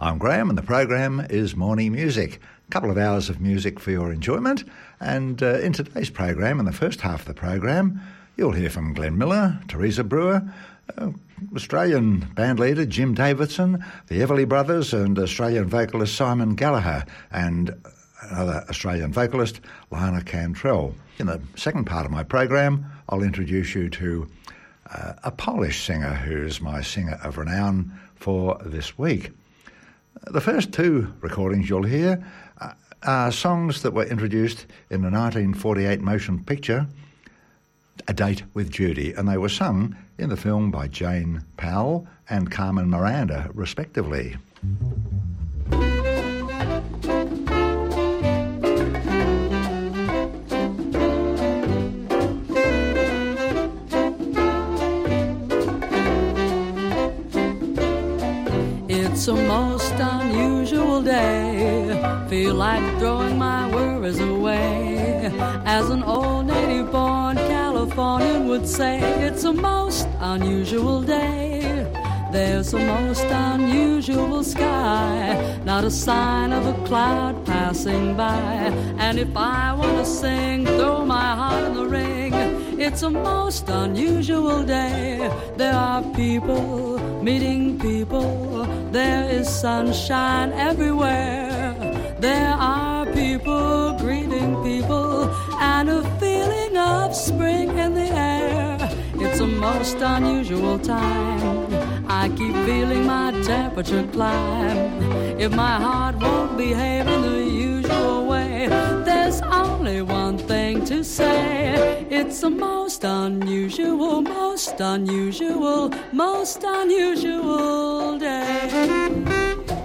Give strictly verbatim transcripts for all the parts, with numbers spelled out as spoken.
I'm Graham and the program is Morning Music. A couple of hours of music for your enjoyment, and uh, in today's program, in the first half of the program, you'll hear from Glenn Miller, Teresa Brewer, uh, Australian bandleader Jim Davidson, the Everly Brothers and Australian vocalist Simon Gallagher, and another Australian vocalist, Lana Cantrell. In the second part of my program, I'll introduce you to uh, a Polish singer who's my singer of renown for this week. The first two recordings you'll hear uh, are songs that were introduced in the nineteen forty-eight motion picture, A Date with Judy, and they were sung in the film by Jane Powell and Carmen Miranda, respectively. It's a most unusual day, feel like throwing my worries away. As an old native-born Californian would say, it's a most unusual day. There's a most unusual sky, not a sign of a cloud passing by. And if I want to sing, throw my heart in the ring, it's a most unusual day. There are people meeting people, there is sunshine everywhere. There are people greeting people, and a feeling of spring in the air. It's a most unusual time, I keep feeling my temperature climb. If my heart won't behave in the usual way, there's only one thing to say. It's a most unusual, most unusual, most unusual day.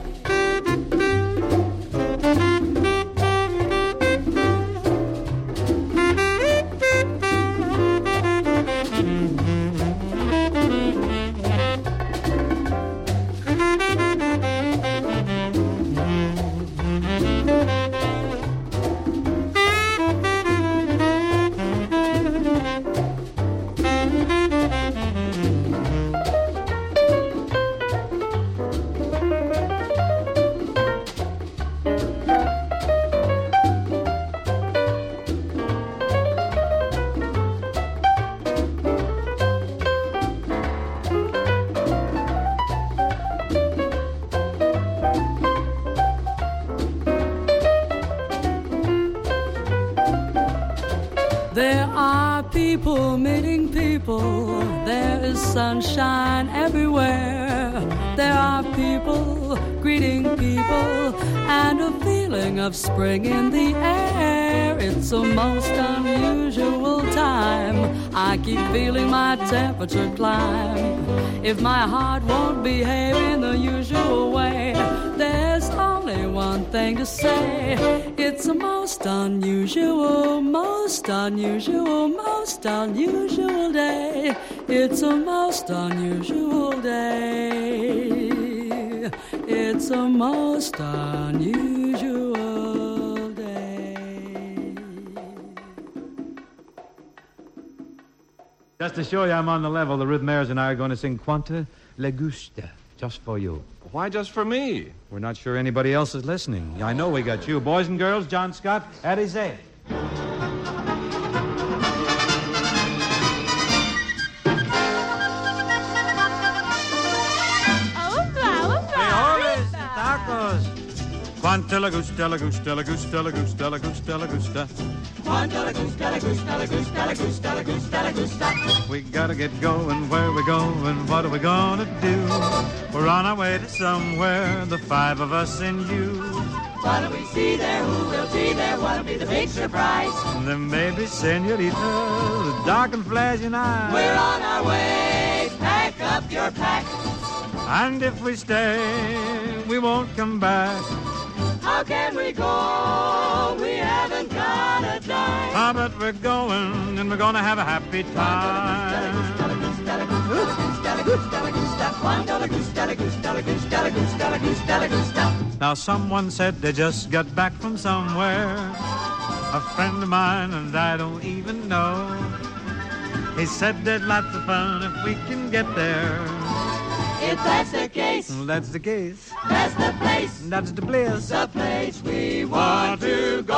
There are people meeting people, there is sunshine everywhere. There are people greeting people, and a feeling of spring in the air. It's a most unusual time, I keep feeling my temperature climb. If my heart won't behave in the usual way, there's only one thing to say. It's a most unusual, most unusual, most unusual day. It's a most unusual day. It's a most unusual day. Just to show you I'm on the level, the Rhythmaires and I are going to sing Quanta Le Gusta, just for you. Why just for me? We're not sure anybody else is listening. I know we got you. Boys and girls, John Scott, Eddie Zay. Quanta la gusta, la gusta, la gusta, la gusta, la gusta, la gusta. Quanta la gusta, la gusta, la gusta, la gusta, la gusta, la gusta. We gotta get going, where we going, what are we gonna do? We're on our way to somewhere, the five of us and you. What do we see there, who will be there, what'll be the big surprise? Then maybe senorita, the dark and flashing eyes. We're on our way, pack up your pack. And if we stay, we won't come back. How can we go? We haven't got a dime. Ah, but we're going, and we're gonna have a happy time. Now someone said they just got back from somewhere, a friend of mine, and I don't even know. He said there's lots of fun if we can get there. If that's the case, that's the case. That's the place That's the place, the place we want to go.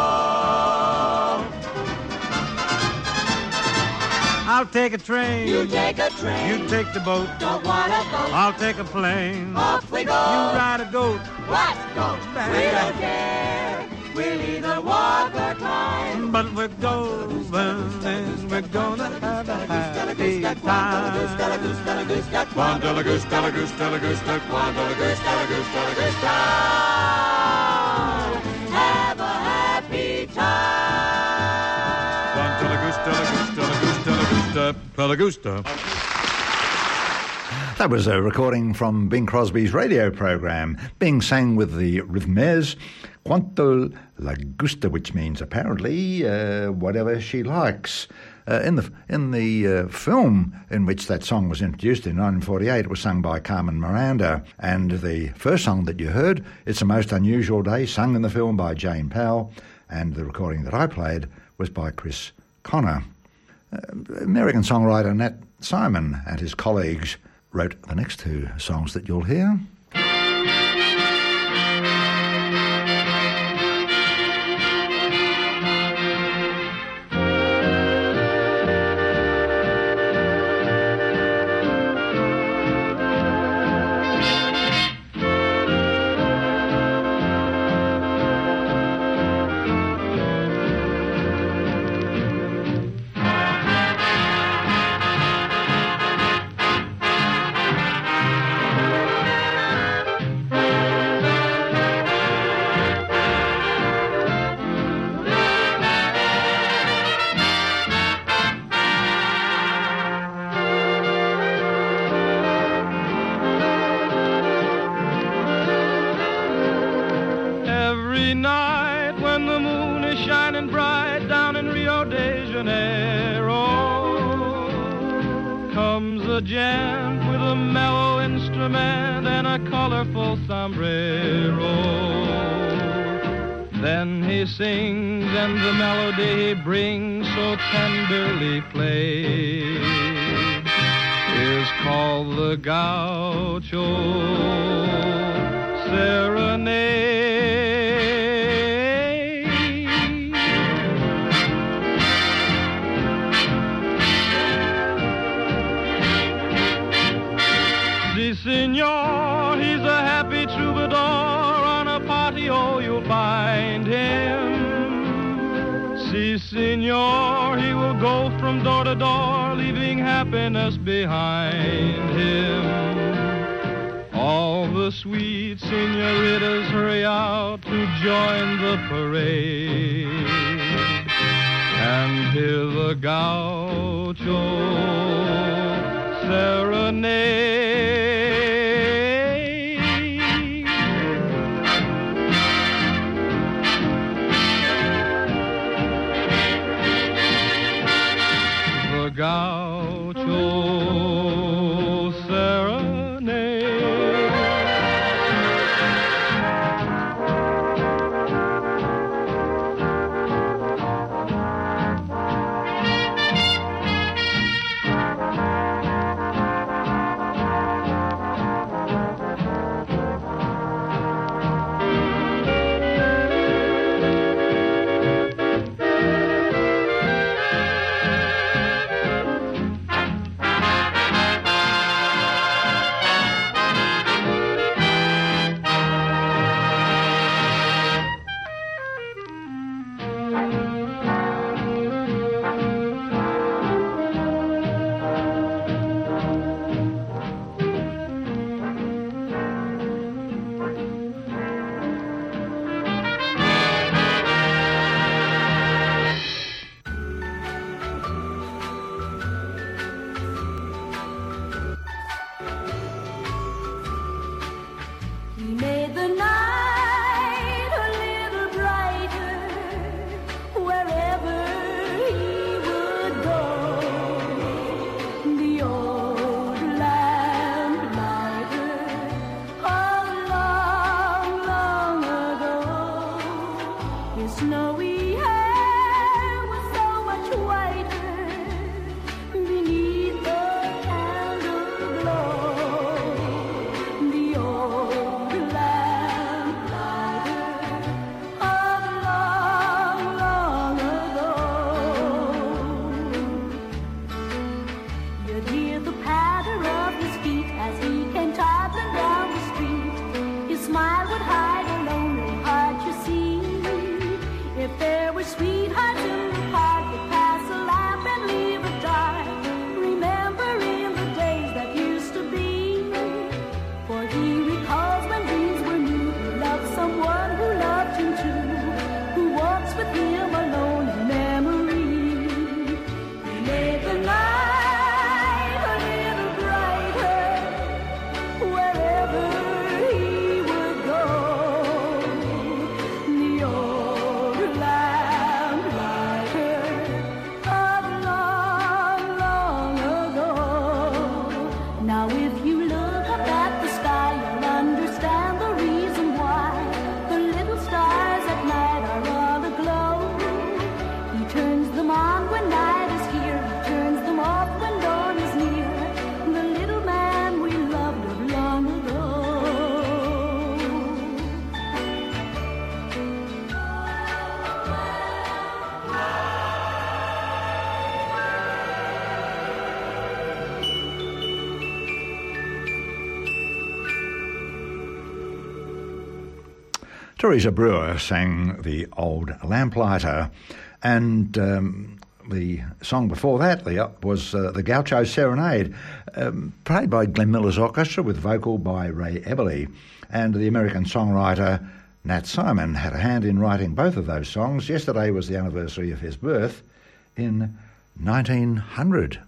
I'll take a train. You take a train. You take the boat. Don't want a boat. I'll take a plane. Off we go. You ride a goat. What goat? We don't care. We'll either walk or climb. But we're going, and we're gonna have a happy time. Quandala goose, dala goose, dala goose, quandala goose, dala goose, dala goose, have a happy time. Quandala goose, dala goose, dala goose, dala goose, dala goose, dala goose. That was a recording from Bing Crosby's radio program. Bing sang with the Rhythmaires, Quanto la gusta, which means apparently uh, whatever she likes. Uh, in the in the uh, film in which that song was introduced in nineteen forty-eight, it was sung by Carmen Miranda. And the first song that you heard, It's a Most Unusual Day, sung in the film by Jane Powell. And the recording that I played was by Chris Connor. Uh, American songwriter Nat Simon and his colleagues wrote the next two songs that you'll hear. Behind him, all the sweet senoritas hurry out to join the parade and hear the gaucho serenade. The gaucho Teresa Brewer sang The Old Lamplighter, and um, the song before that the, uh, was uh, The Gaucho Serenade, um, played by Glenn Miller's Orchestra with vocal by Ray Eberle. And the American songwriter Nat Simon had a hand in writing both of those songs. Yesterday was the anniversary of his birth in nineteen hundred.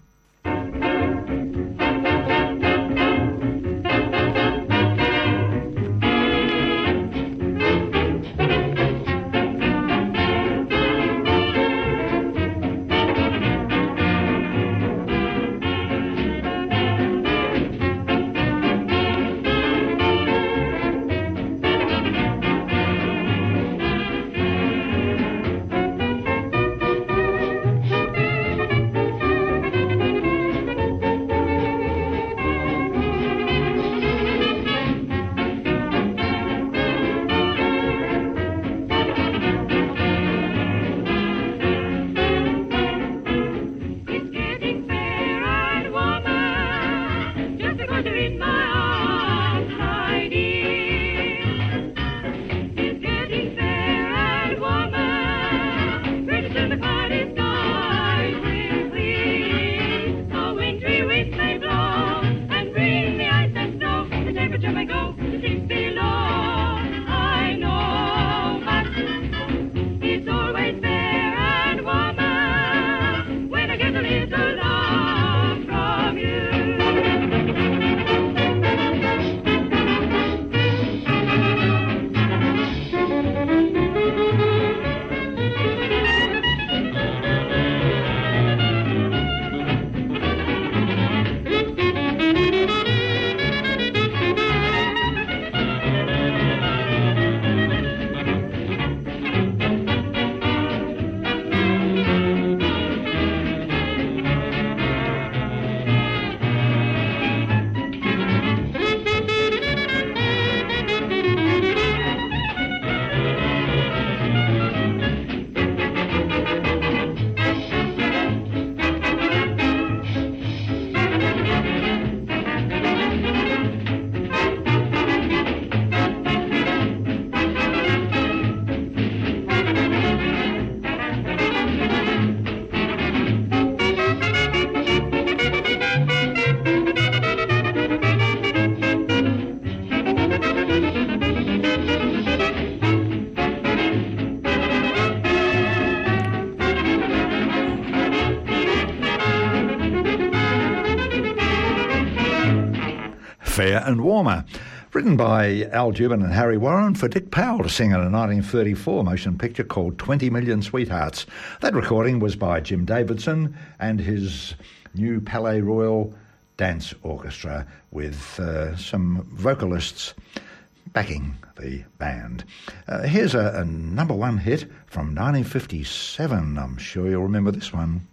Fair and Warmer, written by Al Jubin and Harry Warren for Dick Powell to sing in a nineteen thirty-four motion picture called twenty million Sweethearts. That recording was by Jim Davidson and his new Palais Royal Dance Orchestra with uh, some vocalists backing the band. Uh, here's a, a number one hit from nineteen fifty-seven. I'm sure you'll remember this one.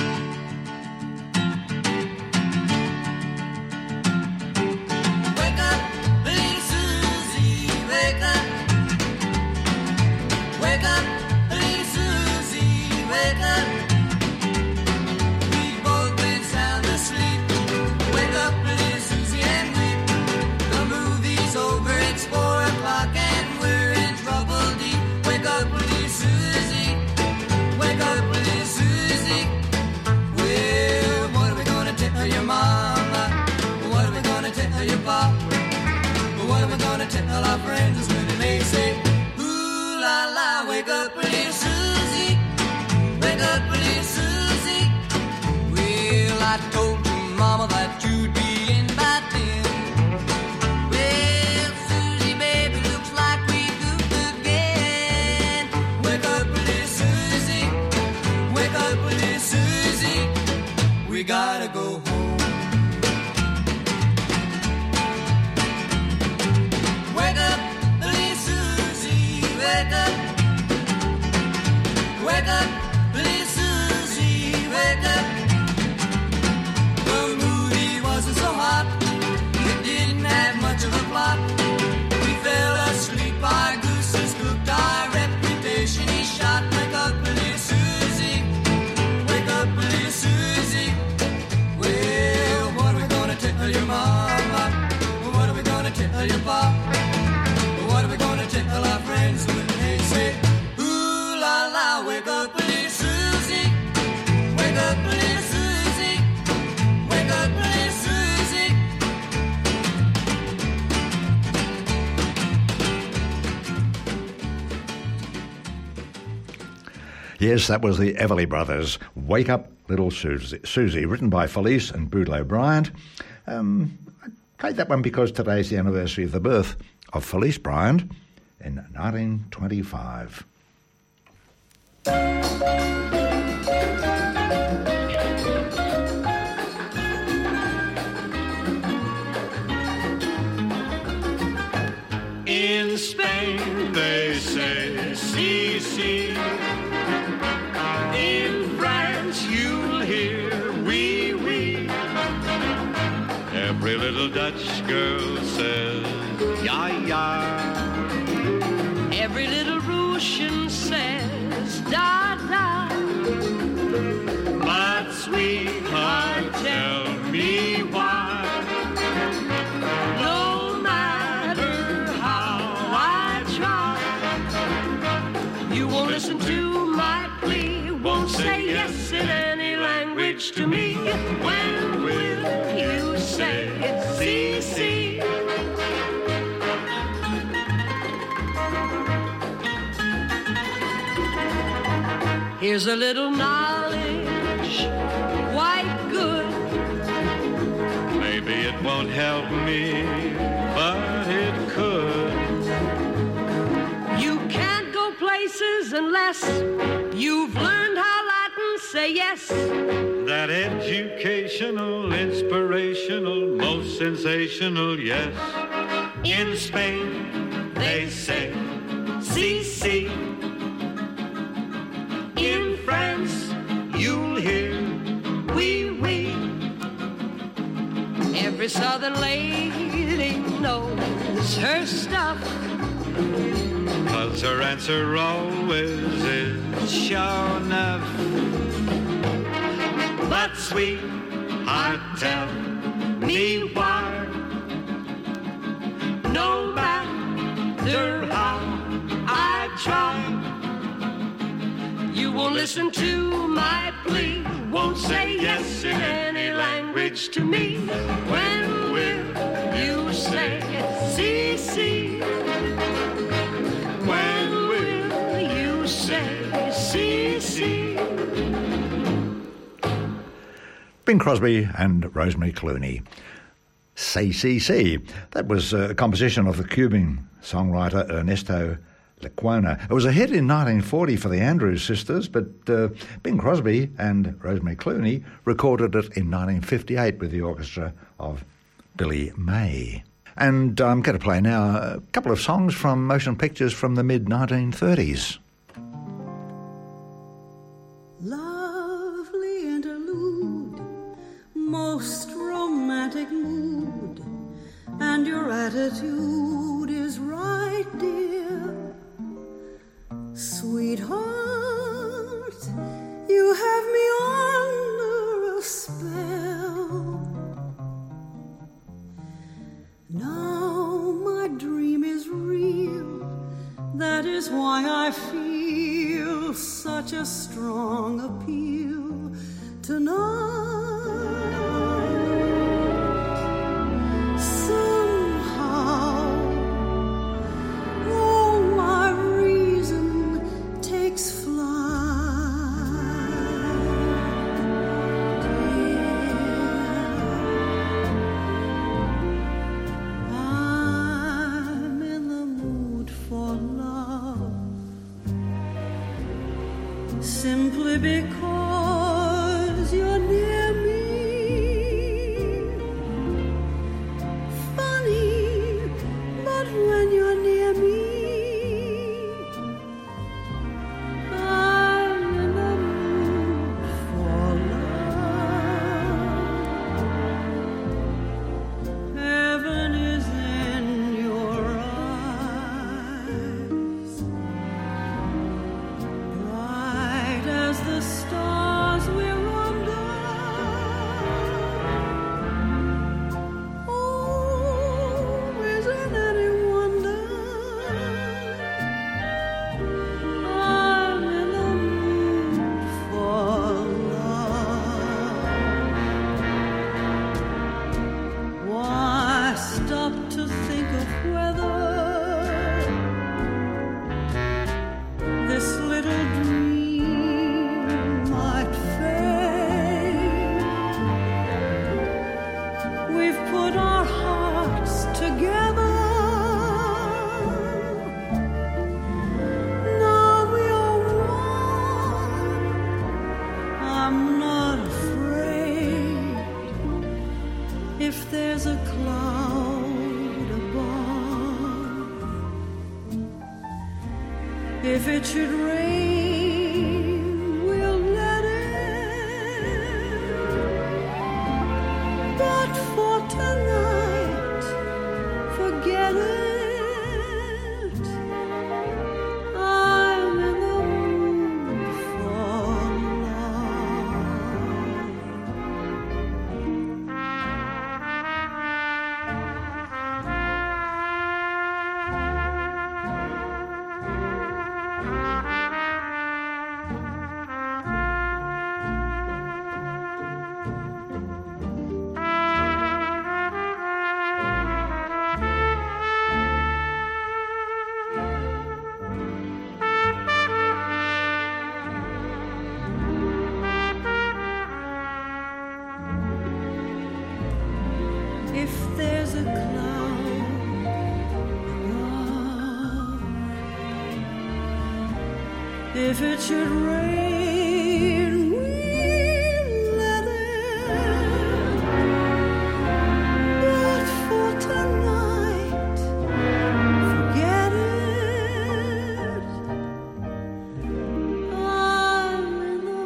Tell our friends when they say, ooh la la, wake up, pretty Susie, wake up, pretty Susie. Well, I told you, Mama, that you'd be in by ten. Well, Susie, baby, looks like we goofed again. Wake up, pretty Susie, wake up, pretty Susie. We gotta go home. Wake up, Yes, that was the Everly Brothers. Wake Up Little Susie, Susie written by Felice and Boudleaux Bryant. Um, I played that one because today's the anniversary of the birth of Felice Bryant in nineteen twenty-five. In Spain they say si, si. In France you'll hear oui, oui. Every little Dutch girl says ja, ja. Every little Russian says da, da. But sweetheart, tell me why. No matter how I try, you won't listen to my plea, won't say yes in any language to me. When will you say it's si, si? Here's a little knowledge, quite good. Maybe it won't help me, but it could. You can't go places unless you've learned how Latin say yes. That educational, inspirational, most sensational, yes. In Spain, they say si, si. In France, You'll hear oui, oui. Every southern lady knows her stuff. 'cause her answer always is sure enough. But sweetheart, tell me why. No matter how I try, you won't listen to my plea, won't say yes in any language to me. When will you say si, si? When will you say si, si? Bing Crosby and Rosemary Clooney. C C C. That was a composition of the Cuban songwriter Ernesto Lecuona. It was a hit in nineteen forty for the Andrews Sisters, but uh, Bing Crosby and Rosemary Clooney recorded it in nineteen fifty-eight with the orchestra of Billy May. And I'm going to play now a couple of songs from motion pictures from the mid nineteen thirties. Lovely interlude, most romantic mood, and your attitude is right, dear. Sweetheart, you have me under a spell. Now my dream is real, that is why I feel such a strong appeal tonight. Somehow, all my reason takes flight. Dear, I'm in the mood for love, simply because you're near me. Funny, but when you're near me, I'm in the mood for love. Heaven is in your eyes, bright as the stars. If it should rain, we'll let it. But for tonight, forget it. I'm in the mood for if there's a cloud above, if it should rain, we'll let it. But for tonight, forget it. I'm in the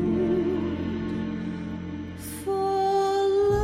mood for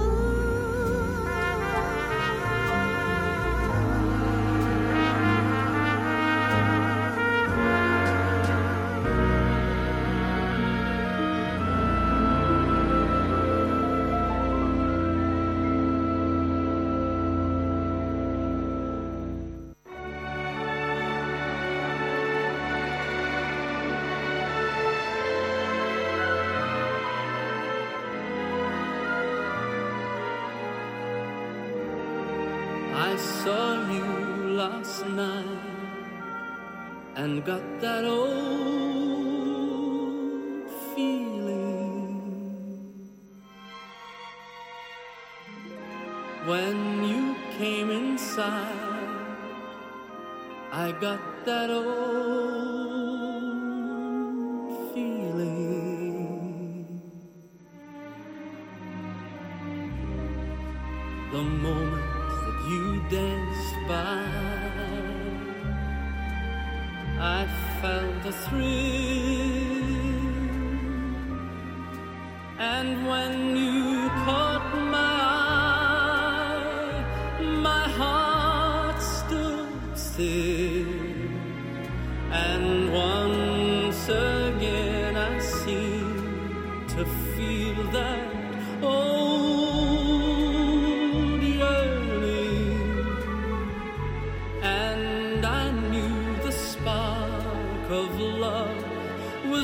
I saw you last night and got that old feeling when you came inside. I got that old feeling the moment you danced by. I felt the thrill, and when you caught my eye, my heart stood still, and once again I seemed to feel that old yearning, and I knew the spark of love was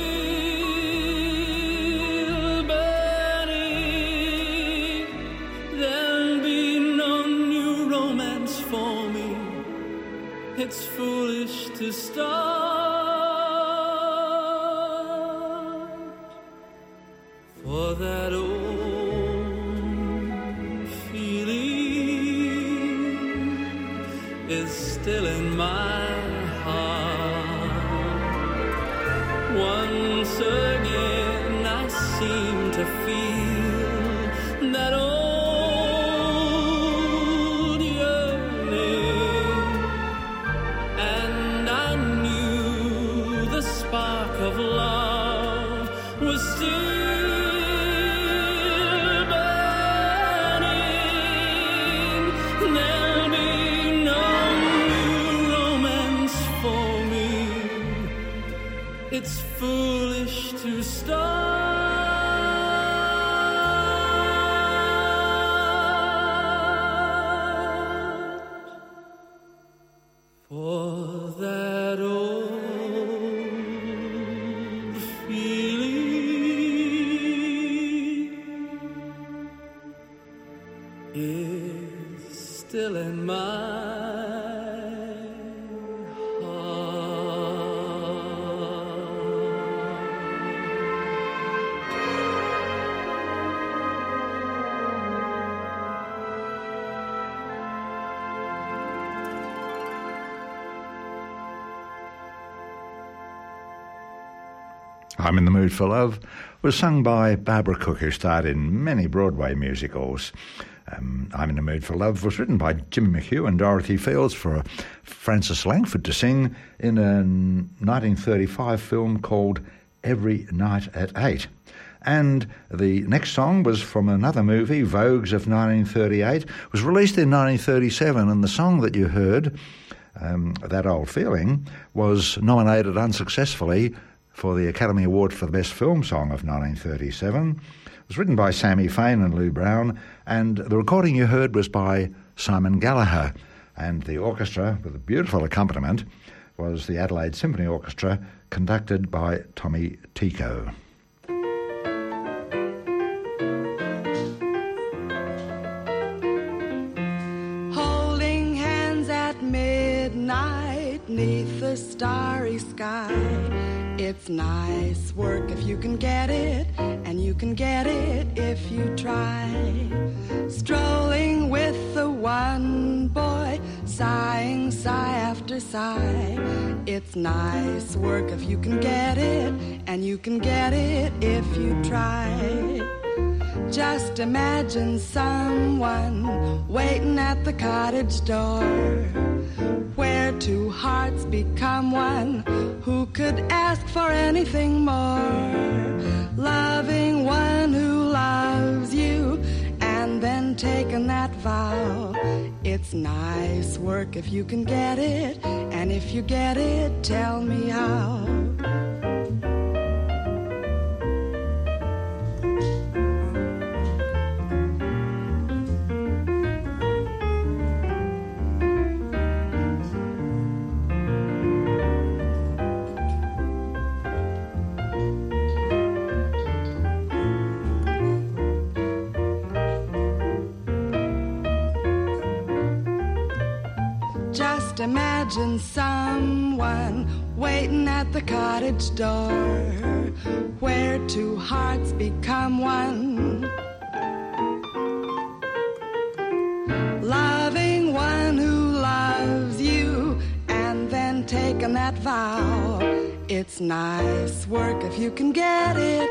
still burning. There'll be no new romance for me. It's foolish to start, for that old feeling is still in my heart. Once again I seem to feel that old yearning, and I knew the spark of love was still burning. There'll be no new romance for me. It's foolish to start, for that old feeling is still in my I'm in the Mood for Love was sung by Barbara Cook, who starred in many Broadway musicals. Um, I'm in the Mood for Love was written by Jimmy McHugh and Dorothy Fields for Francis Langford to sing in a nineteen thirty-five film called Every Night at Eight. And the next song was from another movie, Vogues of nineteen thirty-eight. It was released in nineteen thirty-seven, and the song that you heard, um, That Old Feeling, was nominated unsuccessfully for the Academy Award for the Best Film Song of nineteen thirty-seven. It was written by Sammy Fain and Lou Brown, and the recording you heard was by Simon Gallagher. And the orchestra, with a beautiful accompaniment, was the Adelaide Symphony Orchestra, conducted by Tommy Tico. Holding hands at midnight 'neath the starry sky. It's nice work if you can get it, and you can get it if you try. Strolling with the one boy, sighing sigh after sigh. It's nice work if you can get it, and you can get it if you try. Just imagine someone waiting at the cottage door, where two hearts become one. Who could ask for anything more? Loving one who loves you, and then taking that vow. It's nice work if you can get it, and if you get it, tell me how. Imagine someone waiting at the cottage door, where two hearts become one. Loving one who loves you, and then taking that vow. It's nice work if you can get it.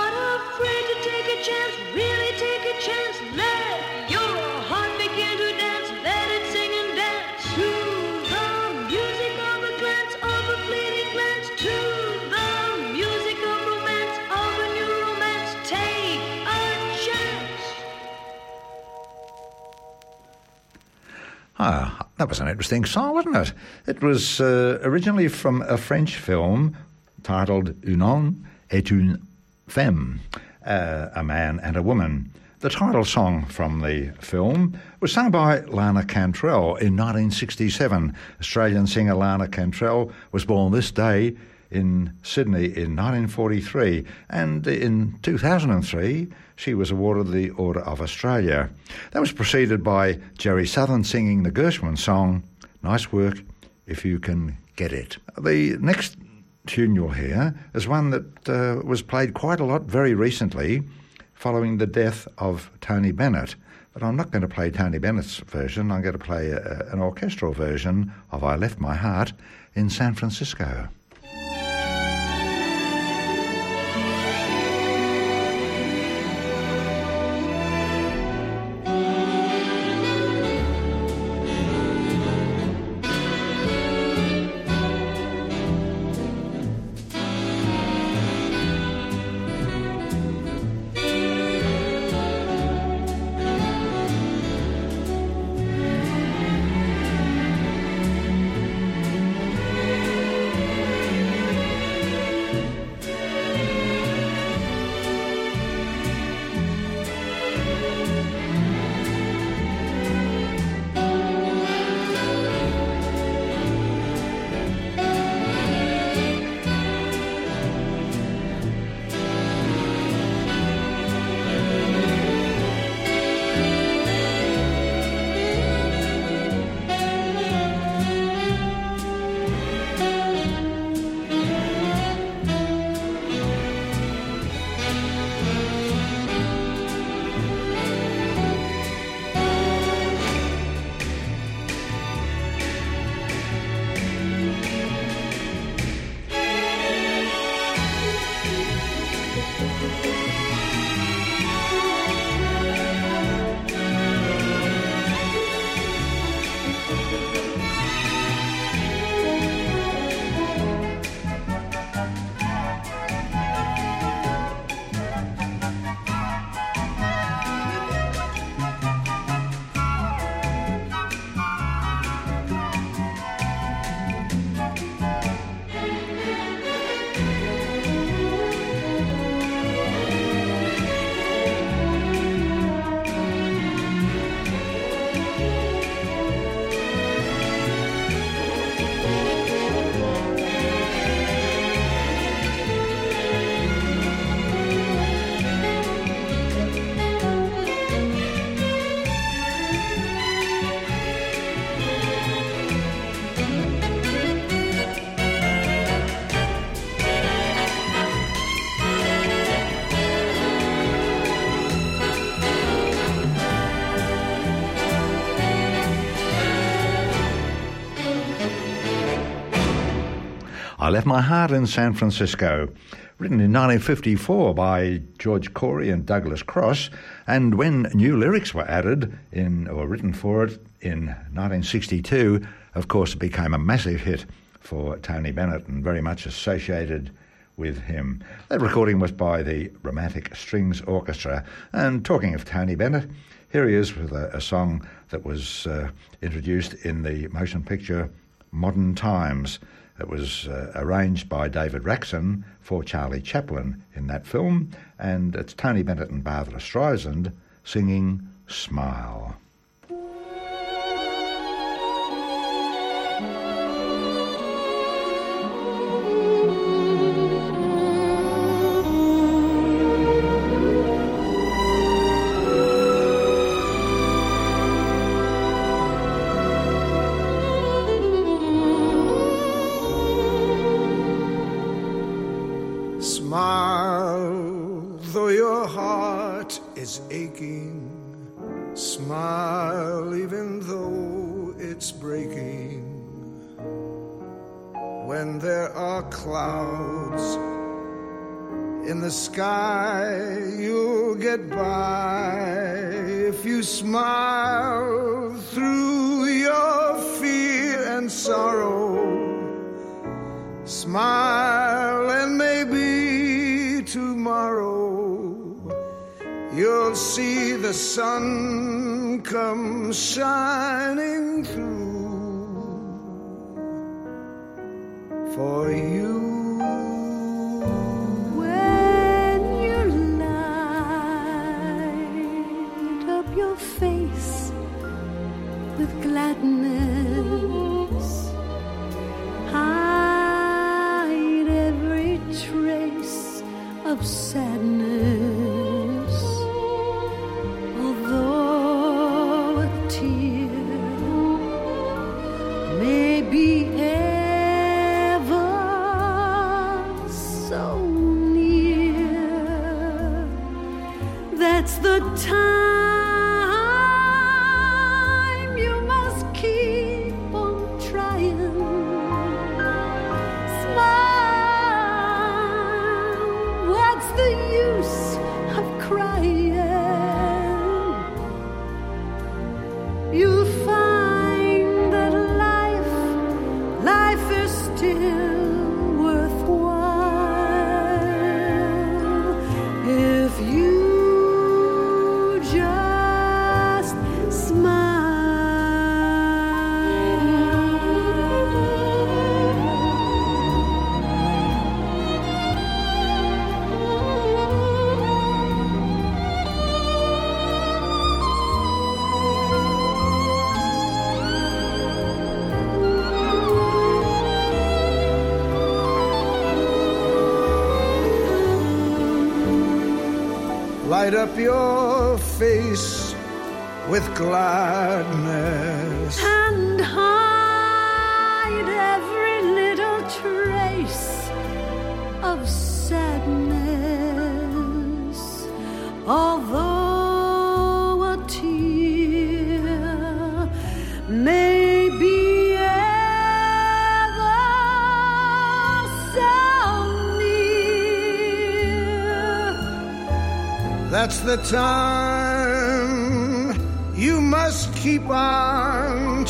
Chance, really take a chance, let your heart begin to dance. That was an interesting song, wasn't it? It was uh, originally from a French film titled Un homme et une femme, uh, a man and a woman. The title song from the film was sung by Lana Cantrell in nineteen sixty-seven. Australian singer Lana Cantrell was born this day in Sydney in nineteen forty-three, and in two thousand three she was awarded the Order of Australia. That was preceded by Jerry Southern singing the Gershwin song, Nice Work If You Can Get It. The next tune you'll hear is one that uh, was played quite a lot very recently following the death of Tony Bennett. But I'm not going to play Tony Bennett's version. I'm going to play a, an orchestral version of I Left My Heart in San Francisco. I Left My Heart in San Francisco, written in nineteen fifty-four by George Corey and Douglas Cross, and when new lyrics were added in or written for it in nineteen sixty-two, of course it became a massive hit for Tony Bennett and very much associated with him. That recording was by the Romantic Strings Orchestra. And talking of Tony Bennett, here he is with a, a song that was uh, introduced in the motion picture Modern Times. It was uh, arranged by David Raxon for Charlie Chaplin in that film, and it's Tony Bennett and Barbra Streisand singing Smile. Smile, though your heart is aching. Smile, even though it's breaking. When there are clouds in the sky, you'll get by if you smile through your fear and sorrow. Smile and maybe tomorrow you'll see the sun come shining through. for you. When you light up your face with gladness, hide every trace of sadness, although a tear may be ever so near. That's the time you must keep on trying. Smile, what's the use of crying? You'll find that life, life is still worthwhile if you just Light up your face with gladness and hide every little trace of sadness, although a tear may be ever so near. That's the time you must keep on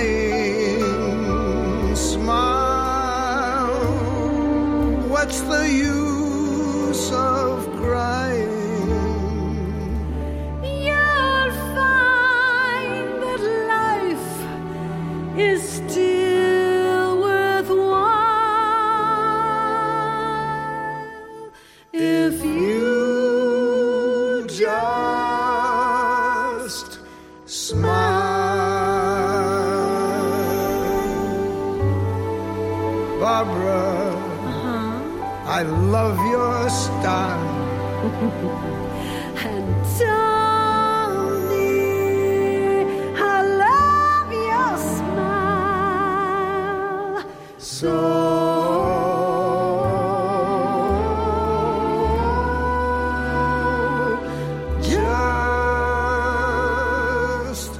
trying. Smile, what's the use of crying? You'll find that life is still worthwhile if you just smile. Barbara, I love your style. and Tony, I love your smile. So just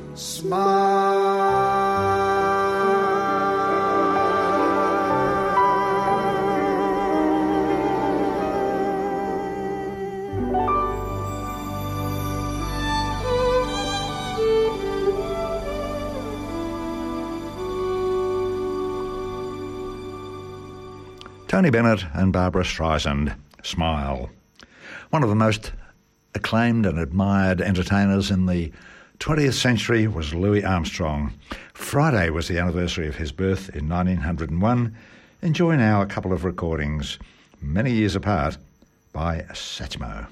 Tony Bennett and Barbara Streisand, Smile. One of the most acclaimed and admired entertainers in the twentieth century was Louis Armstrong. Friday was the anniversary of his birth in nineteen oh one. Enjoy now a couple of recordings, many years apart, by Satchmo.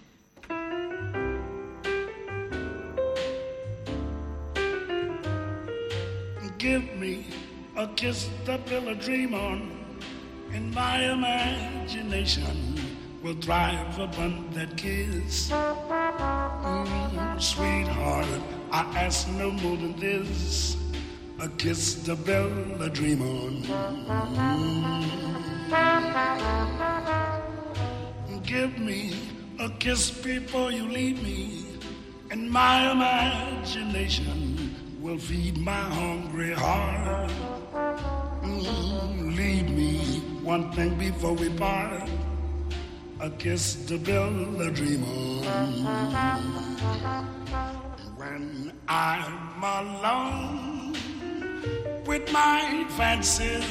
Give me a kiss to build a dream on, and my imagination will thrive upon that kiss. Mm, sweetheart, I ask no more than this, a kiss to build a dream on. Mm. Give me a kiss before you leave me, and my imagination will feed my hungry heart. Mm, leave me one thing before we part, a kiss to build a dream on. When I'm alone with my fancies,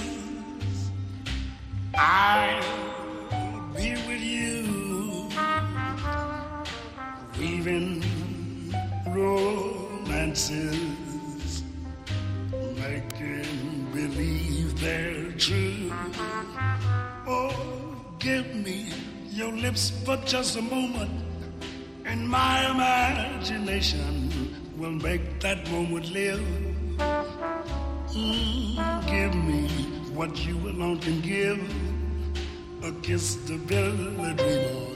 I'll be with you, weaving romances, making believe they're true. give me your lips for just a moment, and my imagination will make that moment live. Mm, give me what you alone can give, a kiss to build a dream on.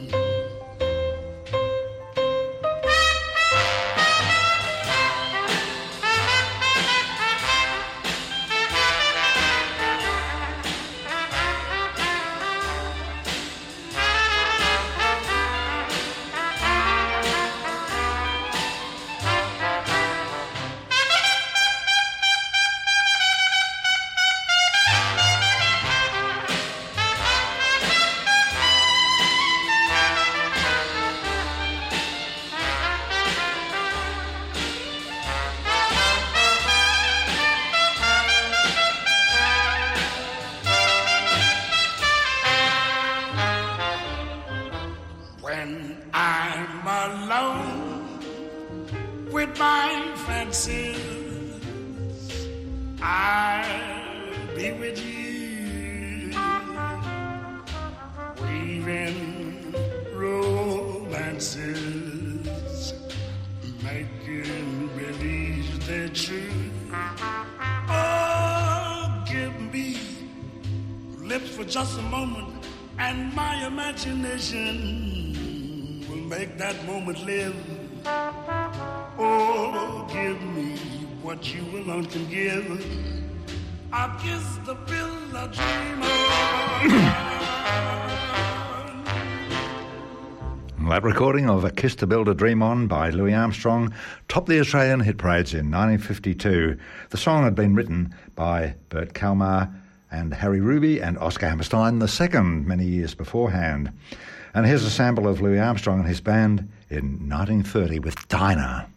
Just a moment, and my imagination will make that moment live. Oh, give me what you alone can give. I'll kiss the bill I dream on. That recording of A Kiss to Build a Dream On by Louis Armstrong topped the Australian hit parades in nineteen fifty-two. The song had been written by Bert Kalmar and Harry Ruby and Oscar Hammerstein the second many years beforehand. And here's a sample of Louis Armstrong and his band in nineteen thirty with Dinah.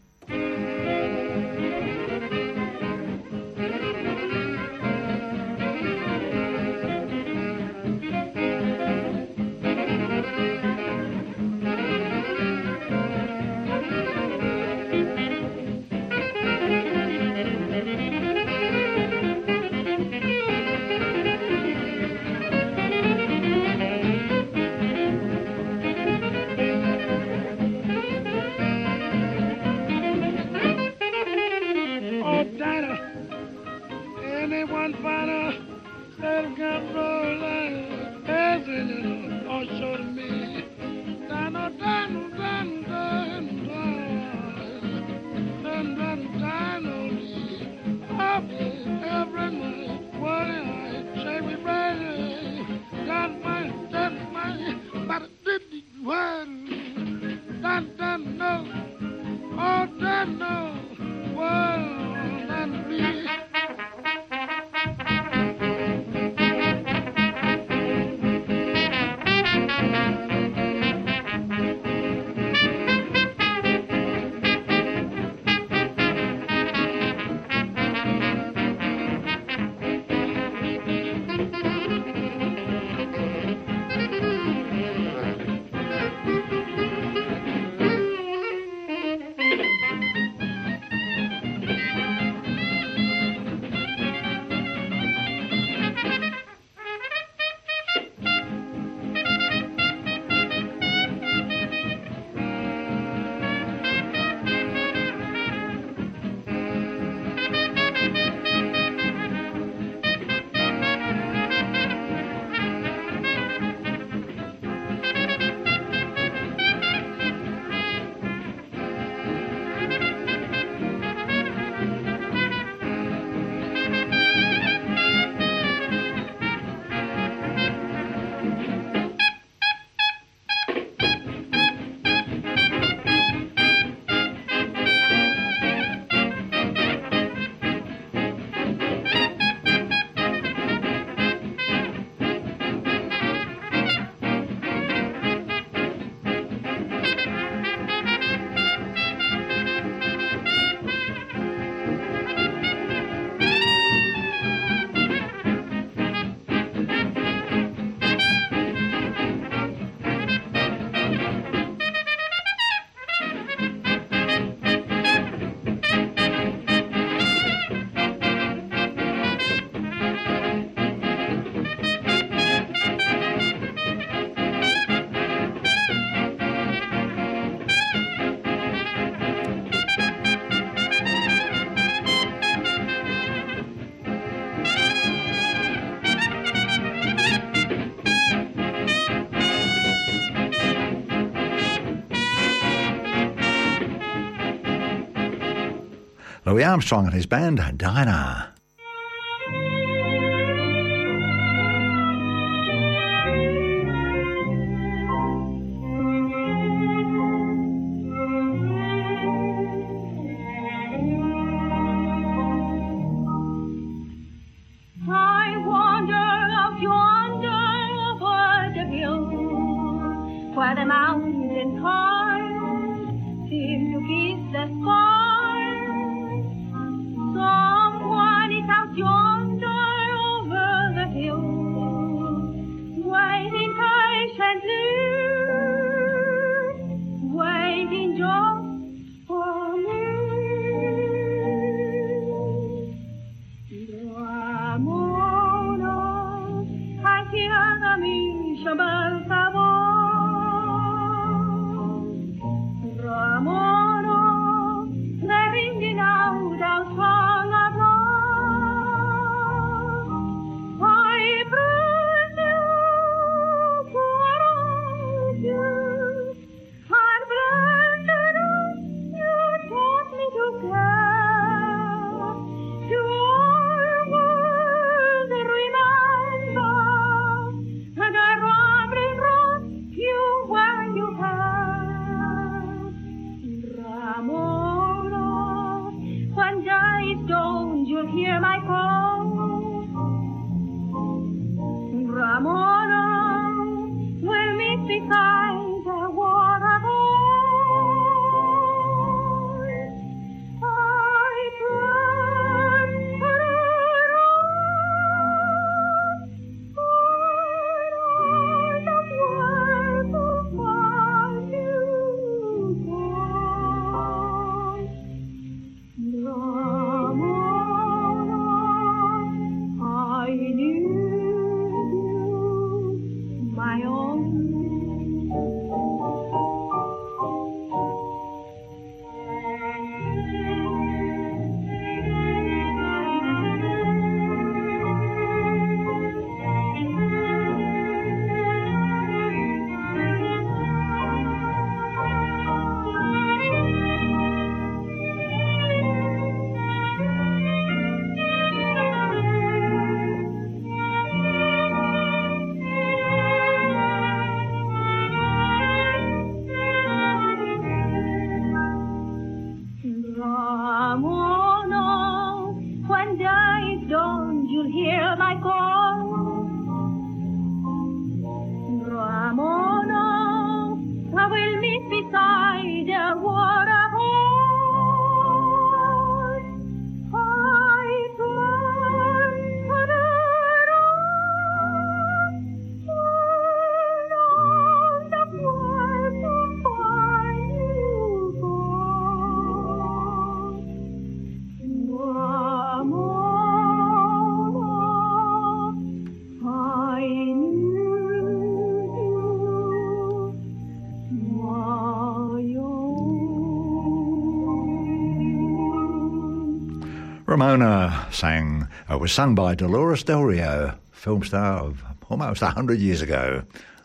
Louis Armstrong and his band, Dinah. Where the mountain torrents seem to kiss the sky. Someone is out yonder over the hill, waiting patiently, waiting just for me. Ramona, I hear the mission bells of Ramona, they're ringing out our song of love. I praise you, praise you, I'm blessed you taught me to care. To always remember the rambling road you where you have. Ramona, when day is dawn, you'll hear my call. Ramona, we'll meet beside the waterfall. I pray for the world to find you. Ramona, I need you, my own. Ramona, when day is dawn, you'll hear my call. Ramona, I will meet beside the waterfall. I pray for the road on the world to find you. Ramona sang, uh, was sung by Dolores Del Rio, film star of almost one hundred years ago.